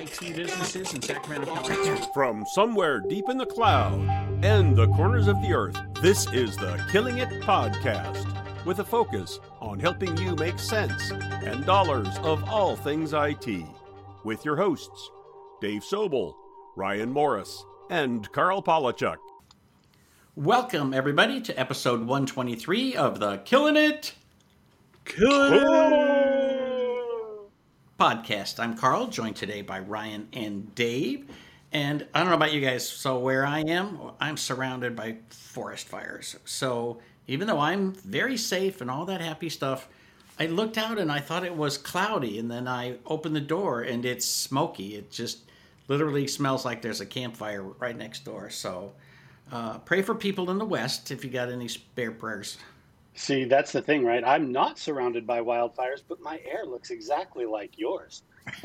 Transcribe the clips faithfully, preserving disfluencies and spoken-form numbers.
T businesses in Sacramento, California. From somewhere deep in the cloud and the corners of the earth, this is the Killing It Podcast, with a focus on helping you make sense and dollars of all things I T. With your hosts, Dave Sobel, Ryan Morris, and Carl Polachuk. Welcome, everybody, to episode one twenty-three of the Killing It Killing It Podcast. I'm Carl, joined today by Ryan and Dave. And I don't know about you guys, so where I am, I'm surrounded by forest fires. So even though I'm very safe and all that happy stuff, I looked out and I thought it was cloudy, and then I opened the door and it's smoky. It just literally smells like there's a campfire right next door. So uh, pray for people in the West if you got any spare prayers. See, that's the thing, right? I'm not surrounded by wildfires, but my air looks exactly like yours.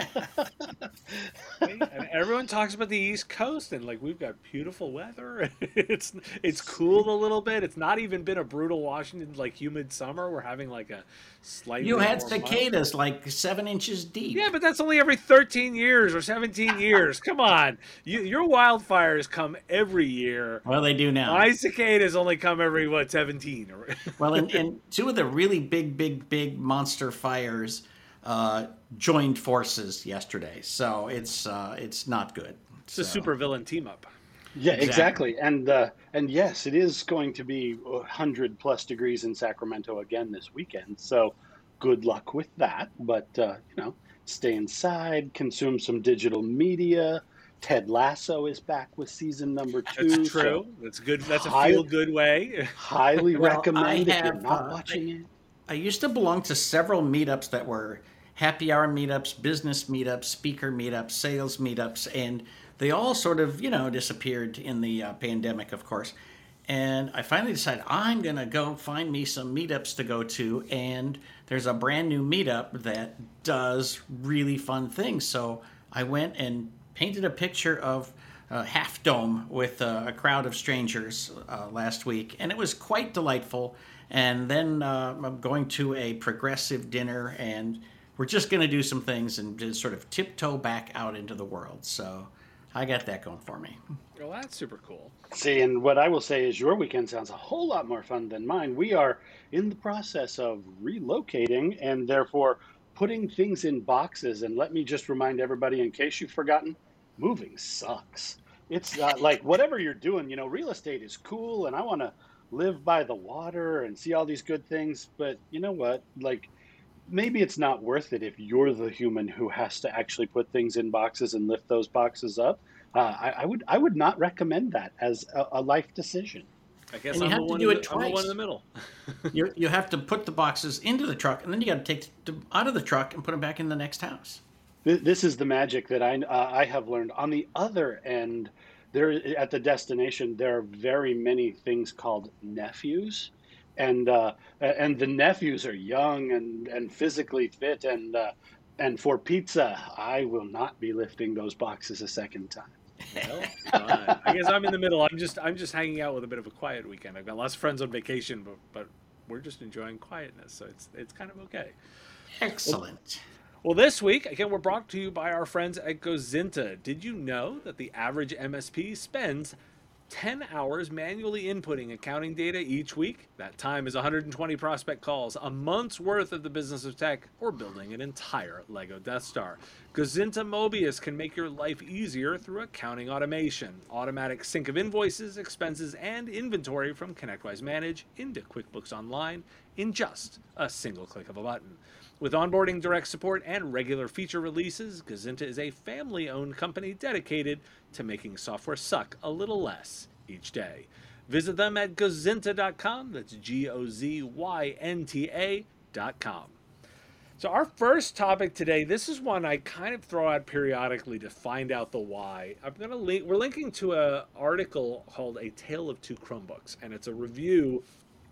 And everyone talks about the East Coast and like we've got beautiful weather. It's it's cooled a little bit. It's not even been a brutal Washington like humid summer. We're having like a slightly You had more cicadas like seven inches deep. Yeah, but that's only every thirteen years or seventeen years. Come on, you, your wildfires come every year. Well, they do now. My cicadas only come every what seventeen. Well, and, and two of the really big, big, big monster fires uh, joined forces yesterday, so it's uh, it's not good. It's a super villain team up. Yeah, Exactly. exactly. And uh, and yes, it is going to be one hundred plus degrees in Sacramento again this weekend. So good luck with that. But, uh, you know, stay inside, consume some digital media. Ted Lasso is back with season number two. That's true. So That's good. That's a High- feel good way. highly Well, recommend I if you're have, not uh, watching it. I used to belong to several meetups that were happy hour meetups, business meetups, speaker meetups, sales meetups, and they all sort of, you know, disappeared in the uh, pandemic, of course. And I finally decided I'm going to go find me some meetups to go to, and there's a brand new meetup that does really fun things. So I went and painted a picture of uh, Half Dome with uh, a crowd of strangers uh, last week, and it was quite delightful. And then uh, I'm going to a progressive dinner, and we're just going to do some things and just sort of tiptoe back out into the world. So I got that going for me. Well, that's super cool. See, and what I will say is your weekend sounds a whole lot more fun than mine. We are in the process of relocating and therefore putting things in boxes. And let me just remind everybody, in case you've forgotten, moving sucks. It's uh, like whatever you're doing, you know, real estate is cool and I want to live by the water and see all these good things. But you know what? Like, maybe it's not worth it if you're the human who has to actually put things in boxes and lift those boxes up. Uh, I, I would I would not recommend that as a, a life decision. I guess And you I'm, have the to one do in it the, I'm the one twice. in the middle. You you have to put the boxes into the truck, and then you got to take them out of the truck and put them back in the next house. Th- This is the magic that I uh, I have learned. On the other end, there at the destination, there are very many things called nephews, and uh, and the nephews are young and, and physically fit, and uh, and for pizza, I will not be lifting those boxes a second time. Well, fine. I guess I'm in the middle. I'm just I'm just hanging out with a bit of a quiet weekend. I've got lots of friends on vacation, but but we're just enjoying quietness, so it's it's kind of okay. Excellent. Well, this week again, we're brought to you by our friends at Gozinta. Did you know that the average M S P spends ten hours manually inputting accounting data each week? That time is one hundred twenty prospect calls, a month's worth of the business of tech, or building an entire Lego Death Star. Gozinta Mobius can make your life easier through accounting automation. Automatic sync of invoices, expenses, and inventory from ConnectWise Manage into QuickBooks Online in just a single click of a button. With onboarding, direct support, and regular feature releases, Gozinta is a family-owned company dedicated to making software suck a little less each day. Visit them at gozinta dot com. That's G O Z Y N T A dot com. So our first topic today, this is one I kind of throw out periodically to find out the why. I'm gonna link, we're linking to an article called A Tale of Two Chromebooks, and it's a review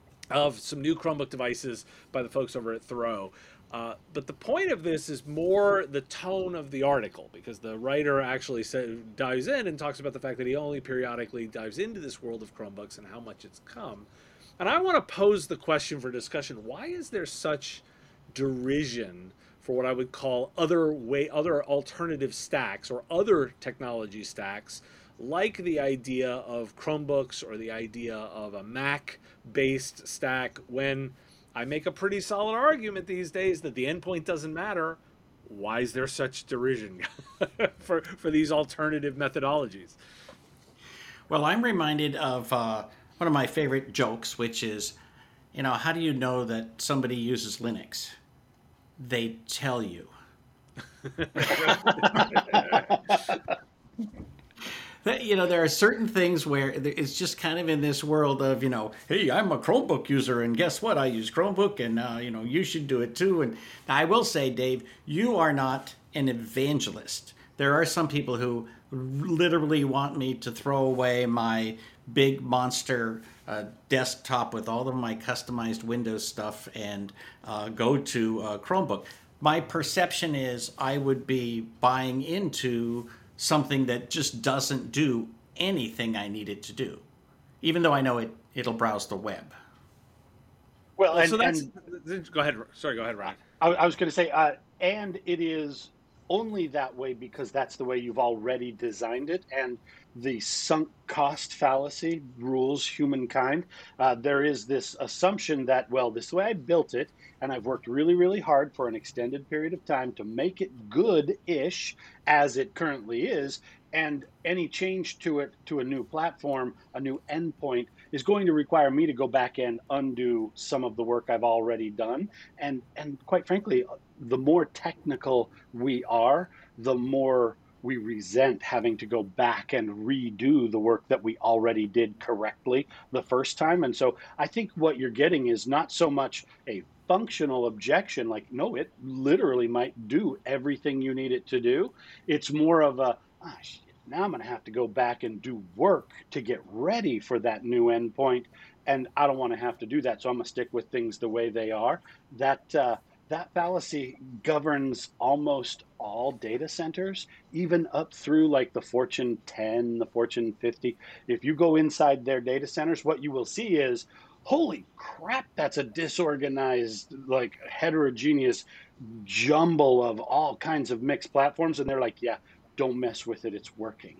of some new Chromebook devices by the folks over at Throw. Uh, but the point of this is more the tone of the article, because the writer actually said, dives in and talks about the fact that he only periodically dives into this world of Chromebooks and how much it's come. And I want to pose the question for discussion: why is there such derision for what I would call other way, other alternative stacks or other technology stacks, like the idea of Chromebooks or the idea of a Mac-based stack, when I make a pretty solid argument these days that the endpoint doesn't matter. Why is there such derision for, for these alternative methodologies? Well, I'm reminded of uh, one of my favorite jokes, which is, you know, how do you know that somebody uses Linux? They tell you. You know, there are certain things where it's just kind of in this world of, you know, hey, I'm a Chromebook user, and guess what? I use Chromebook, and, uh, you know, you should do it too. And I will say, Dave, you are not an evangelist. There are some people who literally want me to throw away my big monster uh, desktop with all of my customized Windows stuff and uh, go to uh, Chromebook. My perception is I would be buying into something that just doesn't do anything I need it to do, even though I know it, it'll browse the web. Well, and, so that's, and go ahead. Sorry, go ahead, Ryan. I, I was going to say, uh, and it is only that way because that's the way you've already designed it, and the sunk cost fallacy rules humankind. Uh, there is this assumption that, well, this is the way I built it, and I've worked really, really hard for an extended period of time to make it good-ish as it currently is, and any change to it, to a new platform, a new endpoint, is going to require me to go back and undo some of the work I've already done. And, and quite frankly, the more technical we are, the more we resent having to go back and redo the work that we already did correctly the first time. And so I think what you're getting is not so much a functional objection, like, no, it literally might do everything you need it to do. It's more of a, ah, shit, now I'm going to have to go back and do work to get ready for that new endpoint. And I don't want to have to do that. So I'm going to stick with things the way they are. That, uh, That fallacy governs almost all data centers, even up through like the Fortune ten, the Fortune fifty. If you go inside their data centers, what you will see is, holy crap, that's a disorganized, like heterogeneous jumble of all kinds of mixed platforms. And they're like, yeah, don't mess with it, it's working.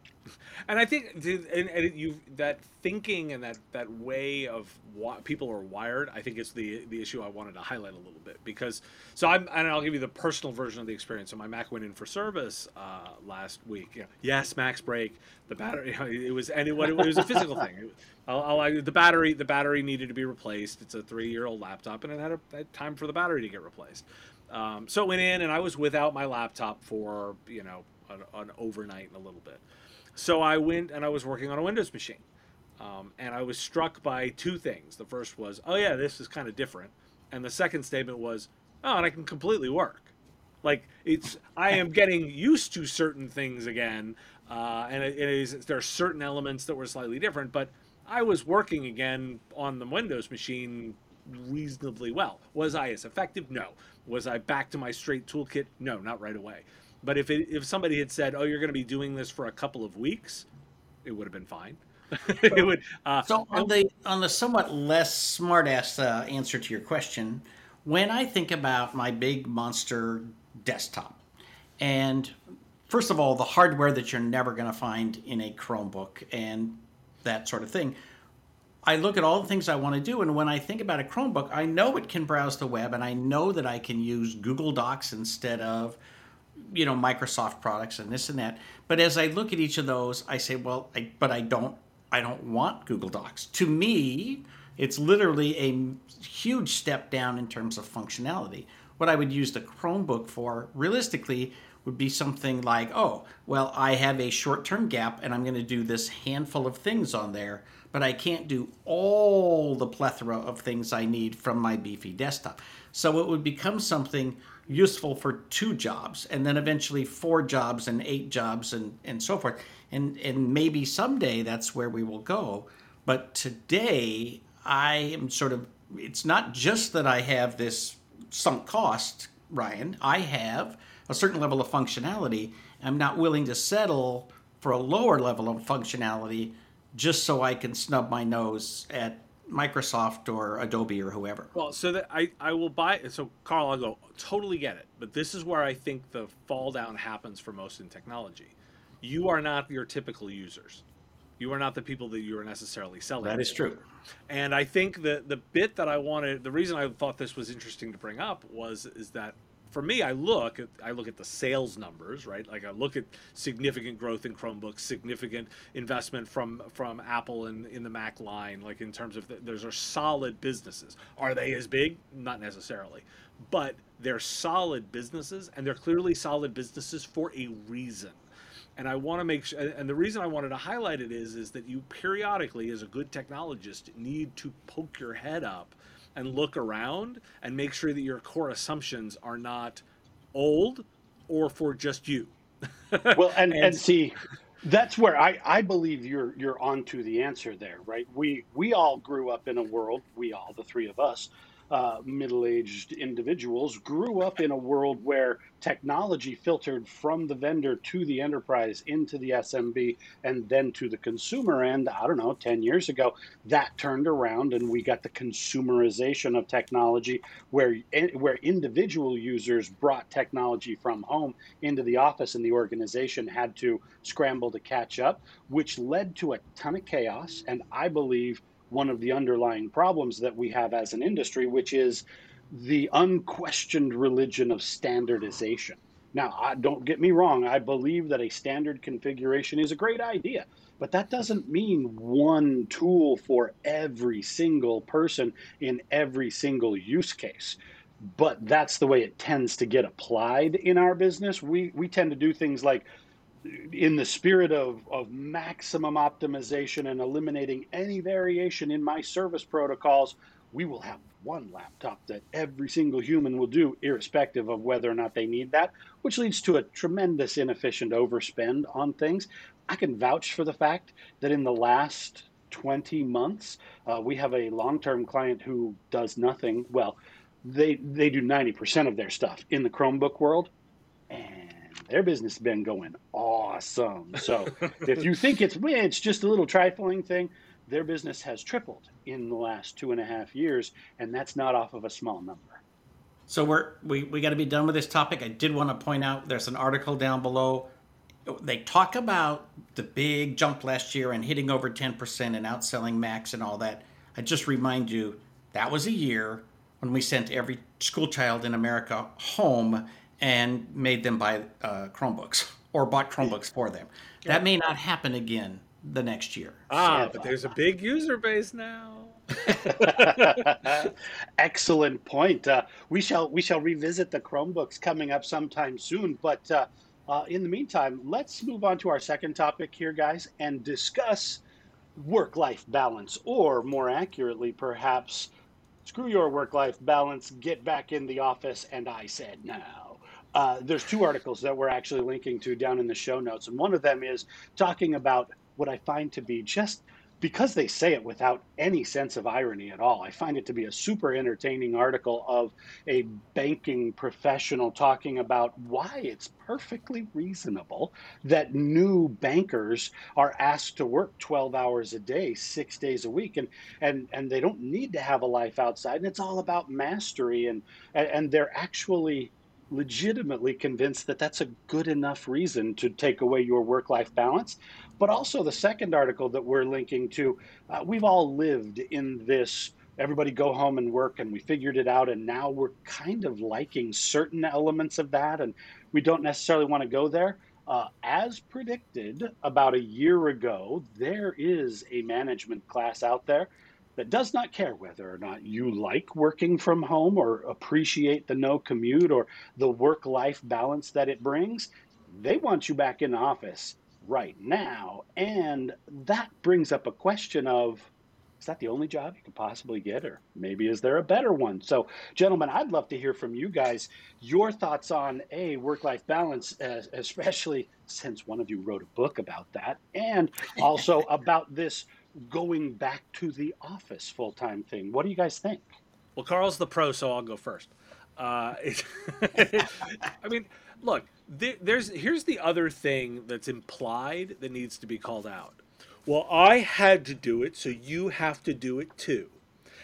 And I think and, and you that thinking and that, that way of what people are wired, I think is the the issue I wanted to highlight a little bit, because so I'm and I'll give you the personal version of the experience. So my Mac went in for service uh, last week. You know, yes, Macs break. The battery, you know, it was and it, it was a physical thing. It, I'll, I'll, the battery the battery needed to be replaced. It's a three year old laptop, and it had, a, had time for the battery to get replaced. Um, so it went in, and I was without my laptop for you know an, an overnight and a little bit. So I went and I was working on a Windows machine, um, and I was struck by two things. The first was, oh yeah, this is kind of different, and the second statement was, oh, and I can completely work. Like it's, I am getting used to certain things again, uh, and it, it is there are certain elements that were slightly different, but I was working again on the Windows machine reasonably well. Was I as effective? No. Was I back to my straight toolkit? No, not right away. But if it, if somebody had said, "Oh, you're going to be doing this for a couple of weeks," it would have been fine. it would. Uh, so on the on the somewhat less smart-ass uh, answer to your question, when I think about my big monster desktop, and first of all, the hardware that you're never going to find in a Chromebook and that sort of thing, I look at all the things I want to do, and when I think about a Chromebook, I know it can browse the web, and I know that I can use Google Docs instead of you know, Microsoft products and this and that. But as I look at each of those, I say, well, I, but I don't, I don't want Google Docs. To me, it's literally a huge step down in terms of functionality. What I would use the Chromebook for, realistically, would be something like, oh, well, I have a short-term gap and I'm going to do this handful of things on there, but I can't do all the plethora of things I need from my beefy desktop. So it would become something useful for two jobs, and then eventually four jobs and eight jobs and, and so forth. And and maybe someday that's where we will go. But today I am sort of, it's not just that I have this sunk cost, Ryan. I have a certain level of functionality. I'm not willing to settle for a lower level of functionality just so I can snub my nose at Microsoft or Adobe or whoever. Well, so that I, I will buy it. So Carl, I'll go, totally get it. But this is where I think the fall down happens for most in technology. You are not your typical users. You are not the people that you are necessarily selling. That is to. true. And I think the the bit that I wanted, the reason I thought this was interesting to bring up was is that for me, I look at I look at the sales numbers, right? Like I look at significant growth in Chromebooks, significant investment from from Apple in, in the Mac line, like in terms of the, those are solid businesses. Are they as big? Not necessarily, but they're solid businesses, and they're clearly solid businesses for a reason. And I want to make sure, and the reason I wanted to highlight it is, is that you periodically, as a good technologist, need to poke your head up and look around and make sure that your core assumptions are not old or for just you. Well, and, and, and see, that's where I, I believe you're you're onto the answer there, right? We we all grew up in a world, we all, the three of us, uh, middle-aged individuals, grew up in a world where technology filtered from the vendor to the enterprise into the S M B and then to the consumer end. I don't know, ten years ago, that turned around and we got the consumerization of technology where, where individual users brought technology from home into the office and the organization had to scramble to catch up, which led to a ton of chaos. And I believe one of the underlying problems that we have as an industry, which is the unquestioned religion of standardization. Now, I, don't get me wrong, I believe that a standard configuration is a great idea, but that doesn't mean one tool for every single person in every single use case. But that's the way it tends to get applied in our business. We we tend to do things like, in the spirit of, of maximum optimization and eliminating any variation in my service protocols, we will have one laptop that every single human will do, irrespective of whether or not they need that, which leads to a tremendous inefficient overspend on things. I can vouch for the fact that in the last twenty months, uh, we have a long-term client who does nothing. Well, they, they do ninety percent of their stuff in the Chromebook world, and their business has been going awesome. So if you think it's, well, it's just a little trifling thing, their business has tripled in the last two and a half years, and that's not off of a small number. So we're, we, we got to be done with this topic. I did want to point out there's an article down below. They talk about the big jump last year and hitting over ten percent and outselling Macs and all that. I just remind you, that was a year when we sent every school child in America home and made them buy uh, Chromebooks or bought Chromebooks for them. That may not happen again the next year. Ah, but there's a big user base now. Excellent point. Uh, we shall we shall revisit the Chromebooks coming up sometime soon. But uh, uh, in the meantime, let's move on to our second topic here, guys, and discuss work-life balance, or more accurately, perhaps, screw your work-life balance, get back in the office, and I said no. Uh, there's two articles that we're actually linking to down in the show notes, and one of them is talking about what I find to be, just because they say it without any sense of irony at all, I find it to be a super entertaining article of a banking professional talking about why it's perfectly reasonable that new bankers are asked to work twelve hours a day, six days a week, and and and they don't need to have a life outside, and it's all about mastery, and and they're actually legitimately convinced that that's a good enough reason to take away your work-life balance. But also the second article that we're linking to, uh, we've all lived in this, everybody go home and work, and we figured it out, and now we're kind of liking certain elements of that, and we don't necessarily want to go there. Uh, as predicted about a year ago, there is a management class out there that does not care whether or not you like working from home or appreciate the no commute or the work-life balance that it brings. They want you back in the office right now. And that brings up a question of, is that the only job you could possibly get, or maybe is there a better one? So, gentlemen, I'd love to hear from you guys, your thoughts on a work-life balance, especially since one of you wrote a book about that, and also about this going back to the office full-time thing. What do you guys think? Well, Carl's the pro, so I'll go first. Uh, I mean, look, there, there's here's the other thing that's implied that needs to be called out. Well, I had to do it, so you have to do it too.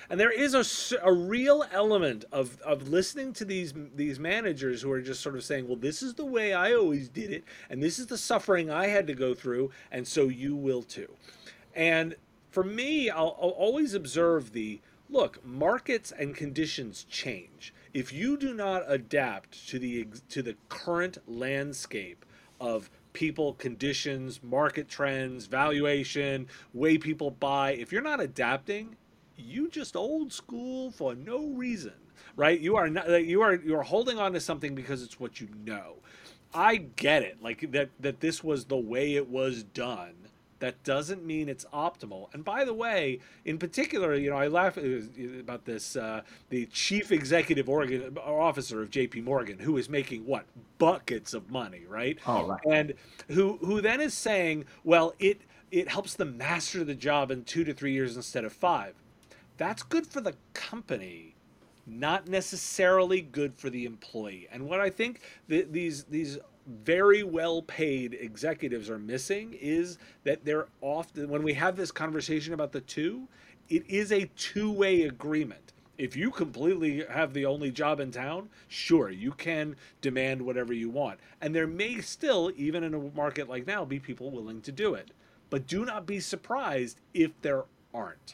And there is a, s- a real element of, of listening to these these managers who are just sort of saying, well, this is the way I always did it, and this is the suffering I had to go through, and so you will too. And for me, I'll, I'll always observe the look, markets and conditions change. If you do not adapt to the ex- to the current landscape of people, conditions, market trends, valuation, way people buy, if you're not adapting, you just old school for no reason, right? You are not like, you are you are holding on to something because it's what you know. I get it, like that that this was the way it was done. That doesn't mean it's optimal. And by the way, in particular, you know, I laugh about this. Uh, the chief executive organ, officer of J P Morgan, who is making what buckets of money, right? Oh, right. And who who then is saying, well, it it helps them master the job in two to three years instead of five. That's good for the company, not necessarily good for the employee. And what I think that these these very well paid executives are missing is that they're often, when we have this conversation about the two, it is a two-way agreement. If you completely have the only job in town, sure, you can demand whatever you want. And there may still, even in a market like now, be people willing to do it. But do not be surprised if there aren't.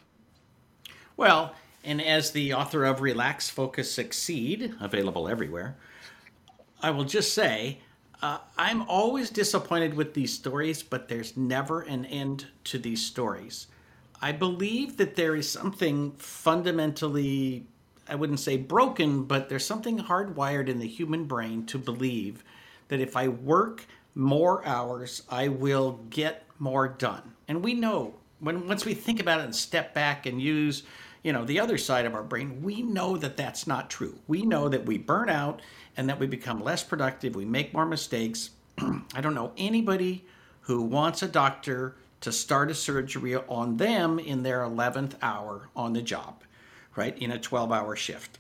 Well, and as the author of Relax, Focus, Succeed, available everywhere, I will just say, uh, I'm always disappointed with these stories, but there's never an end to these stories. I believe that there is something fundamentally, I wouldn't say broken, but there's something hardwired in the human brain to believe that if I work more hours, I will get more done. And we know, when once we think about it and step back and use, you know, the other side of our brain, we know that that's not true. We know that we burn out and that we become less productive. We make more mistakes. I don't know anybody who wants a doctor to start a surgery on them in their eleventh hour on the job, right? In a twelve hour shift.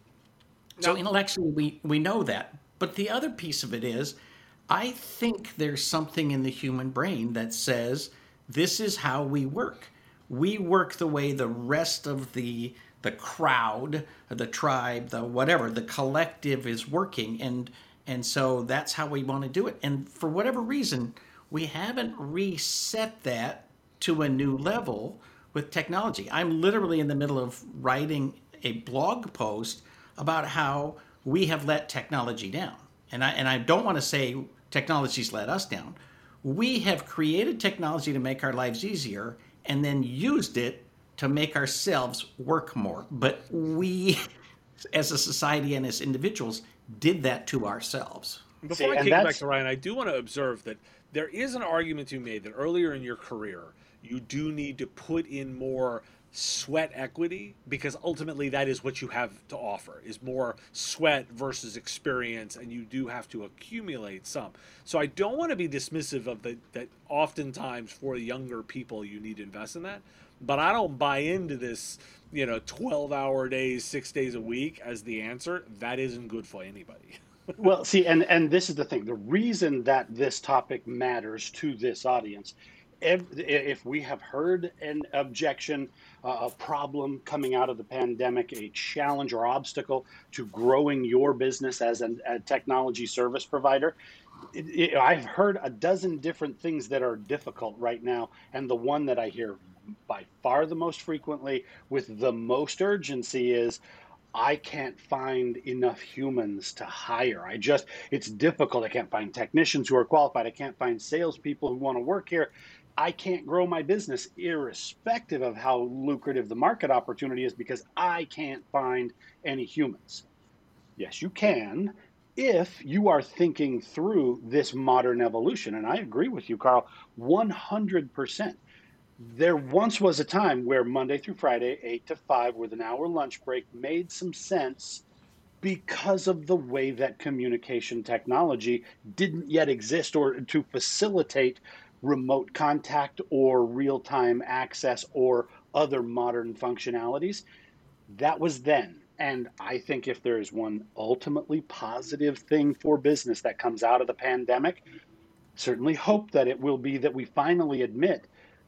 So No. intellectually, we, we know that. But the other piece of it is, I think there's something in the human brain that says this is how we work. We work the way the rest of the the crowd, the tribe, the whatever, the collective is working, and and so that's how we want to do it. And for whatever reason, we haven't reset that to a new level with technology. I'm literally in the middle of writing a blog post about how we have let technology down. And I and I don't want to say technology's let us down. We have created technology to make our lives easier and then used it to make ourselves work more. But we, as a society and as individuals, did that to ourselves. Before See, I and kick it back that's- to Ryan, I do want to observe that there is an argument to be made that earlier in your career, you do need to put in more sweat equity, because ultimately that is what you have to offer, is more sweat versus experience, and you do have to accumulate some. So I don't want to be dismissive of the, that oftentimes for younger people you need to invest in that, but I don't buy into this, you know, twelve hour days, six days a week as the answer. That isn't good for anybody. Well, see, and and this is the thing. The reason that this topic matters to this audience, if, if we have heard an objection, uh, a problem coming out of the pandemic, a challenge or obstacle to growing your business as an, a technology service provider, it, it, I've heard a dozen different things that are difficult right now, and the one that I hear by far the most frequently with the most urgency is, I can't find enough humans to hire. I just, it's difficult. I can't find technicians who are qualified. I can't find salespeople who want to work here. I can't grow my business irrespective of how lucrative the market opportunity is because I can't find any humans. Yes, you can if you are thinking through this modern evolution. And I agree with you, Carl, one hundred percent. There once was a time where Monday through Friday, eight to five, with an hour lunch break, made some sense because of the way that communication technology didn't yet exist, or to facilitate remote contact or real-time access or other modern functionalities. That was then. And I think if there is one ultimately positive thing for business that comes out of the pandemic, certainly hope that it will be that we finally admit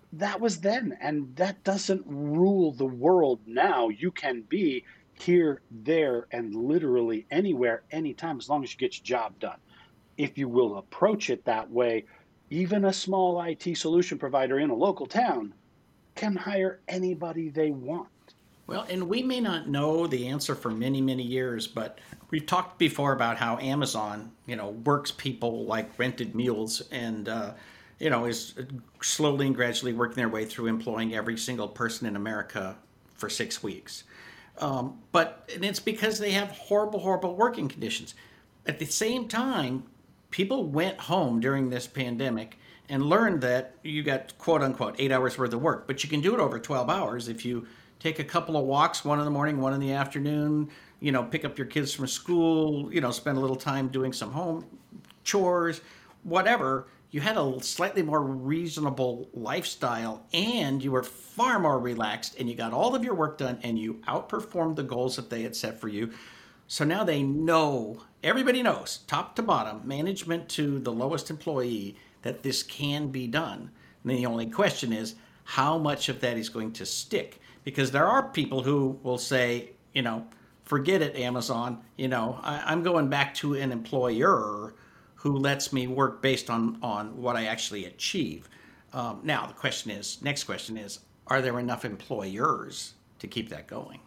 that was then, and that doesn't rule the world now. You can be here, there, and literally anywhere, anytime, as long as you get your job done. If you will approach it that way, even a small I T solution provider in a local town can hire anybody they want. Well, and we may not know the answer for many, many years, but we've talked before about how Amazon, you know, works people like rented mules and, uh, you know, is slowly and gradually working their way through employing every single person in America for six weeks. Um, but and it's because they have horrible, horrible working conditions. At the same time, people went home during this pandemic and learned that you got quote unquote eight hours worth of work, but you can do it over twelve hours if you take a couple of walks, one in the morning, one in the afternoon, you know, pick up your kids from school, you know, spend a little time doing some home chores, whatever. You had a slightly more reasonable lifestyle and you were far more relaxed and you got all of your work done and you outperformed the goals that they had set for you. So now they know, everybody knows, top to bottom, management to the lowest employee, that this can be done. And the only question is how much of that is going to stick. Because there are people who will say, you know, forget it, Amazon. You know, I, I'm going back to an employer who lets me work based on, on what I actually achieve. Um, now, the question is, next question is, are there enough employers to keep that going?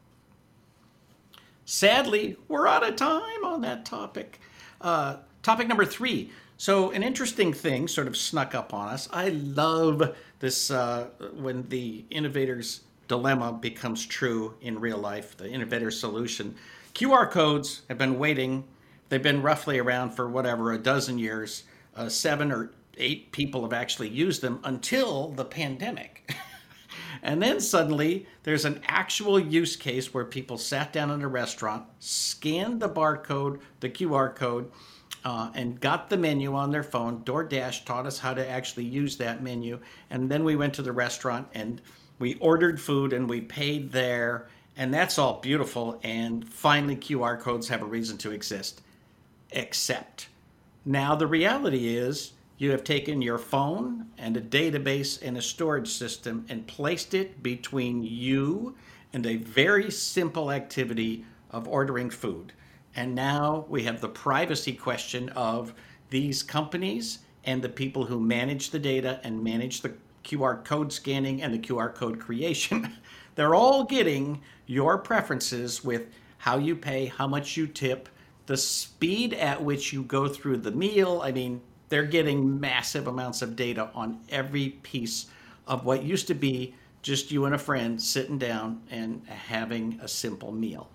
Sadly, we're out of time on that topic. Uh, topic number three. So an interesting thing sort of snuck up on us. I love this uh, when the innovator's dilemma becomes true in real life, the innovator's solution. Q R codes have been waiting. They've been roughly around for whatever, a dozen years. Uh, seven or eight people have actually used them until the pandemic. And then suddenly there's an actual use case where people sat down in a restaurant, scanned the barcode, the Q R code, uh, and got the menu on their phone. DoorDash taught us how to actually use that menu. And then we went to the restaurant and we ordered food and we paid there. And that's all beautiful. And finally, Q R codes have a reason to exist. Except now the reality is you have taken your phone and a database and a storage system and placed it between you and a very simple activity of ordering food. And now we have the privacy question of these companies and the people who manage the data and manage the Q R code scanning and the Q R code creation. They're all getting your preferences with how you pay, how much you tip, the speed at which you go through the meal. I mean, they're getting massive amounts of data on every piece of what used to be just you and a friend sitting down and having a simple meal.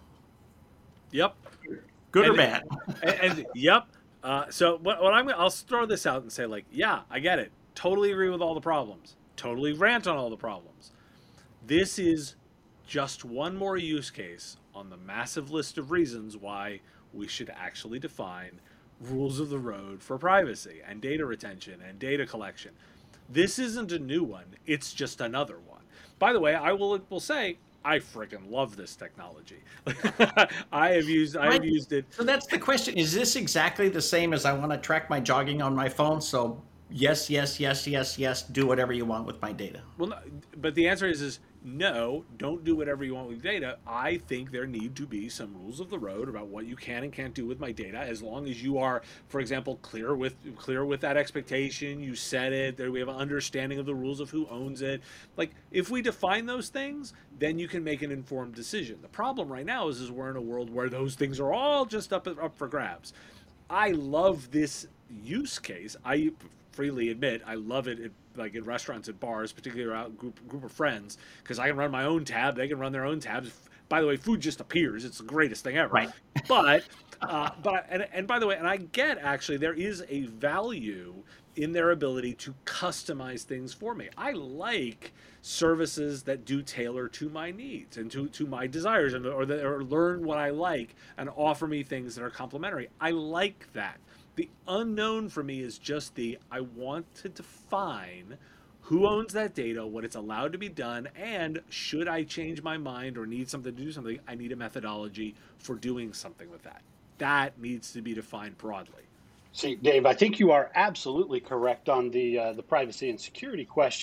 Yep. Good and, or bad? and, and yep. Uh, so what, what I'm I'll throw this out and say, like, yeah, I get it. Totally agree with all the problems. Totally rant on all the problems. This is just one more use case on the massive list of reasons why we should actually define rules of the road for privacy and data retention and data collection. This isn't a new one. It's just another one. By the way, I will will say I freaking love this technology. I have used I have used it. So that's the question. Is this exactly the same as I want to track my jogging on my phone? So yes, yes, yes, yes, yes, do whatever you want with my data. Well, no, but the answer is is no, don't do whatever you want with data. I think there need to be some rules of the road about what you can and can't do with my data, as long as you are, for example, clear with clear with that expectation. You set it. There we have an understanding of the rules of who owns it. Like, if we define those things, then you can make an informed decision. The problem right now is, is we're in a world where those things are all just up up for grabs. I love this use case. I freely admit I love it. At, like in restaurants and bars, particularly around a group, group of friends, because I can run my own tab, they can run their own tabs. By the way, food just appears. It's the greatest thing ever. Right. But, uh, but and, and by the way, and I get actually there is a value in their ability to customize things for me. I like services that do tailor to my needs and to, to my desires, and or, that, or learn what I like and offer me things that are complementary. I like that. The unknown for me is just the, I want to define who owns that data, what it's allowed to be done, and should I change my mind or need something to do something, I need a methodology for doing something with that. That needs to be defined broadly. See, Dave, I think you are absolutely correct on the uh, the privacy and security question.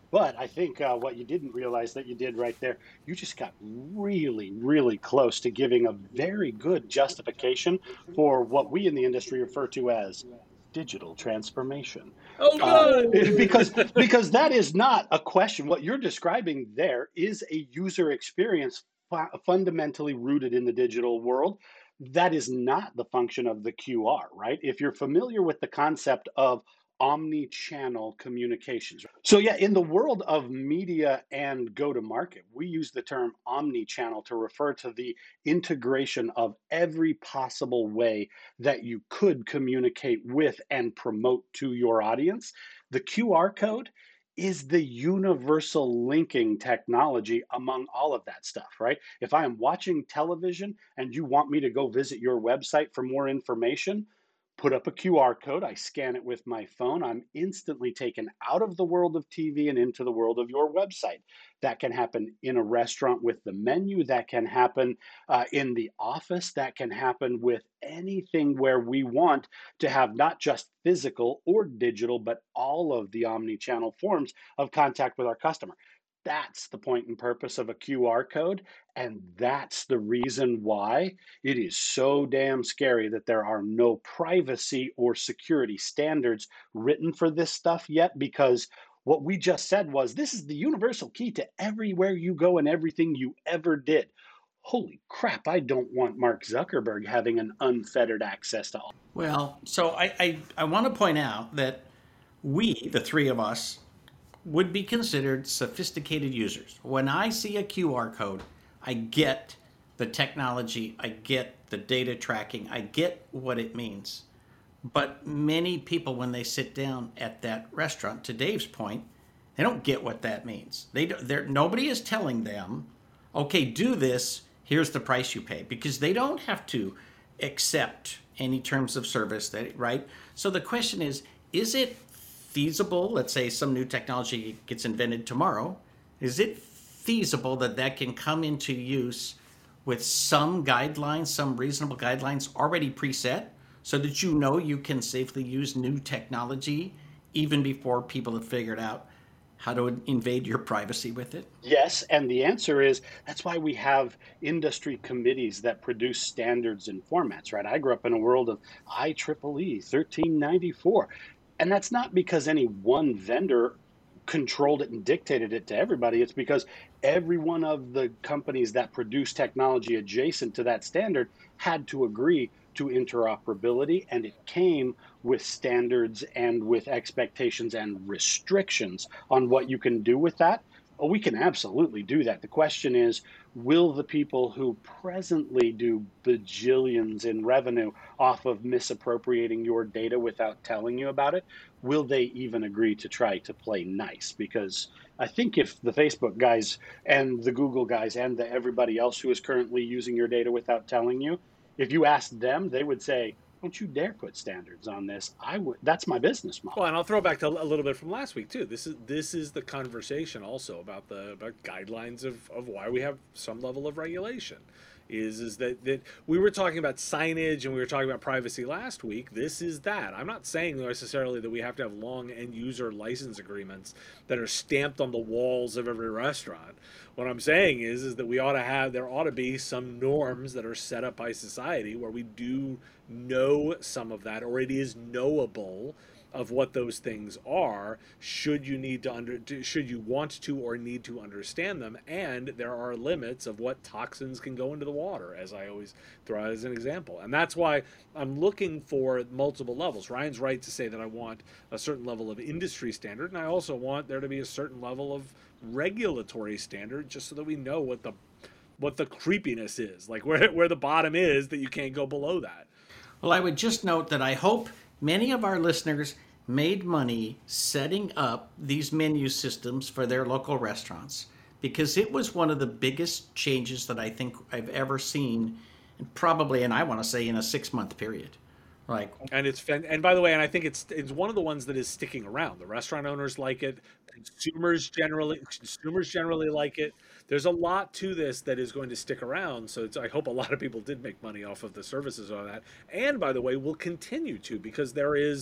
But I think uh, what you didn't realize that you did right there, you just got really, really close to giving a very good justification for what we in the industry refer to as digital transformation. Oh, Uh, good. because because that is not a question. What you're describing there is a user experience fu- fundamentally rooted in the digital world. That is not the function of the Q R, right? If you're familiar with the concept of omni-channel communications. So yeah, in the world of media and go-to-market, we use the term omni-channel to refer to the integration of every possible way that you could communicate with and promote to your audience. The Q R code is the universal linking technology among all of that stuff, right? If I am watching television and you want me to go visit your website for more information, put up a Q R code, I scan it with my phone, I'm instantly taken out of the world of T V and into the world of your website. That can happen in a restaurant with the menu, that can happen uh, in the office, that can happen with anything where we want to have not just physical or digital, but all of the omni channel forms of contact with our customer. That's the point and purpose of a Q R code. And that's the reason why it is so damn scary that there are no privacy or security standards written for this stuff yet, because what we just said was this is the universal key to everywhere you go and everything you ever did. Holy crap, I don't want Mark Zuckerberg having an unfettered access to all. Well, so I, I, I want to point out that we, the three of us, would be considered sophisticated users. When I see a Q R code, I get the technology, I get the data tracking, I get what it means. But many people, when they sit down at that restaurant, to Dave's point, they don't get what that means. They don't, nobody is telling them, okay, do this, here's the price you pay, because they don't have to accept any terms of service, that, right? So the question is, is it feasible? Let's say some new technology gets invented tomorrow. Is it feasible that that can come into use with some guidelines, some reasonable guidelines already preset, so that you know you can safely use new technology even before people have figured out how to invade your privacy with it? Yes, and the answer is that's why we have industry committees that produce standards and formats, right? I grew up in a world of I triple E thirteen ninety-four. And that's not because any one vendor controlled it and dictated it to everybody. It's because every one of the companies that produce technology adjacent to that standard had to agree to interoperability, and it came with standards and with expectations and restrictions on what you can do with that. Oh, we can absolutely do that. The question is, will the people who presently do bajillions in revenue off of misappropriating your data without telling you about it, will they even agree to try to play nice? Because I think if the Facebook guys and the Google guys and the everybody else who is currently using your data without telling you, if you asked them, they would say, don't you dare put standards on this. I would. That's my business model. Well, and I'll throw back to a little bit from last week too. This is this is the conversation also about the about guidelines of, of why we have some level of regulation. Is is that, that we were talking about signage and we were talking about privacy last week. This is that. I'm not saying necessarily that we have to have long end user license agreements that are stamped on the walls of every restaurant. What I'm saying is is that we ought to have there ought to be some norms that are set up by society where we do know some of that, or it is knowable of what those things are, should you need to under should you want to or need to understand them. And there are limits of what toxins can go into the water, as I always throw out as an example. And that's why I'm looking for multiple levels. Ryan's right to say that I want a certain level of industry standard, and I also want there to be a certain level of regulatory standard, just so that we know what the what the creepiness is, like where where the bottom is, that you can't go below that. Well, I would just note that I hope many of our listeners made money setting up these menu systems for their local restaurants, because it was one of the biggest changes that I think I've ever seen, and probably, and I want to say, in a six-month period. Like, and it's and by the way, and I think it's it's one of the ones that is sticking around. The restaurant owners like it. Consumers generally consumers generally like it. There's a lot to this that is going to stick around. So it's, I hope a lot of people did make money off of the services on that. And by the way, will continue to, because there is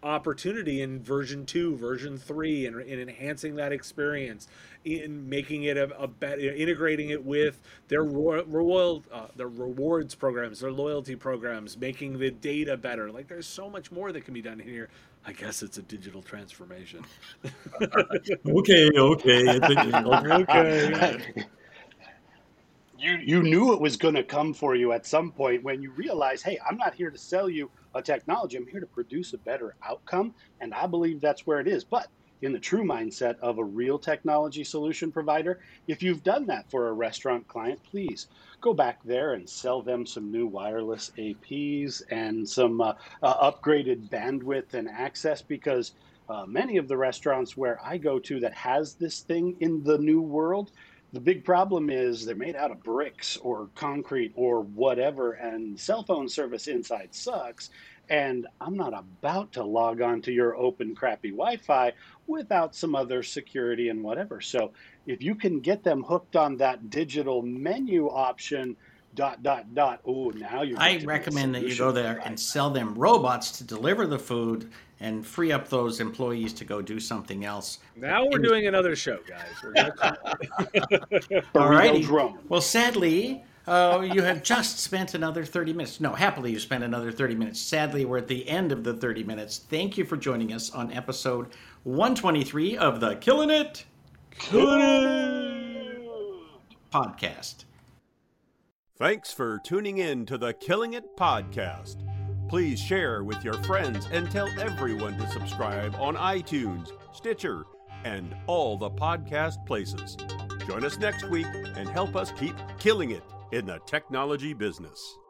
opportunity in version two, version three, and in enhancing that experience, in making it a, a better, integrating it with their royal, uh, their rewards programs, their loyalty programs, making the data better. Like, there's so much more that can be done here. I guess it's a digital transformation. okay, okay, okay. You you knew it was going to come for you at some point when you realize, hey, I'm not here to sell you a technology. I'm here to produce a better outcome, and I believe that's where it is. But in the true mindset of a real technology solution provider, if you've done that for a restaurant client, please go back there and sell them some new wireless A Ps and some uh, uh, upgraded bandwidth and access, because uh, many of the restaurants where I go to that has this thing in the new world, the big problem is they're made out of bricks or concrete or whatever, and cell phone service inside sucks. And I'm not about to log on to your open, crappy Wi-Fi without some other security and whatever. So if you can get them hooked on that digital menu option, dot, dot, dot, oh, now you're... I recommend that you go there and sell them robots to deliver the food and free up those employees to go do something else. Now we're doing another show, guys. We're gonna... All righty. Well, sadly, uh, you have just spent another thirty minutes. No, happily you spent another thirty minutes. Sadly, we're at the end of the thirty minutes. Thank you for joining us on episode one twenty-three of the Killing It, Killing It podcast. Thanks for tuning in to the Killing It podcast. Please share with your friends and tell everyone to subscribe on iTunes, Stitcher, and all the podcast places. Join us next week and help us keep killing it in the technology business.